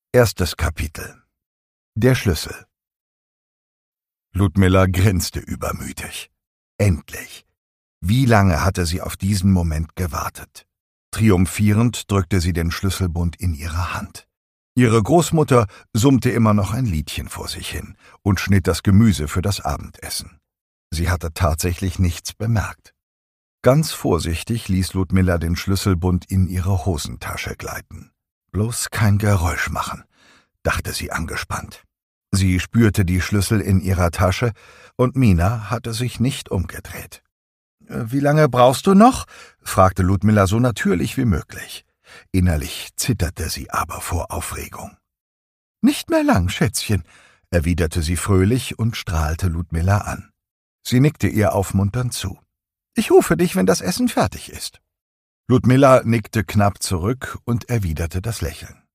Erstes Kapitel. Der Schlüssel. Ludmilla grinste übermütig. Endlich! Wie lange hatte sie auf diesen Moment gewartet? Triumphierend drückte sie den Schlüsselbund in ihre Hand. Ihre Großmutter summte immer noch ein Liedchen vor sich hin und schnitt das Gemüse für das Abendessen. Sie hatte tatsächlich nichts bemerkt. Ganz vorsichtig ließ Ludmilla den Schlüsselbund in ihre Hosentasche gleiten. Bloß kein Geräusch machen, dachte sie angespannt. Sie spürte die Schlüssel in ihrer Tasche und Mina hatte sich nicht umgedreht. »Wie lange brauchst du noch?« fragte Ludmilla so natürlich wie möglich. Innerlich zitterte sie aber vor Aufregung. »Nicht mehr lang, Schätzchen«, erwiderte sie fröhlich und strahlte Ludmilla an. Sie nickte ihr aufmunternd zu. »Ich rufe dich, wenn das Essen fertig ist.« Ludmilla nickte knapp zurück und erwiderte das Lächeln.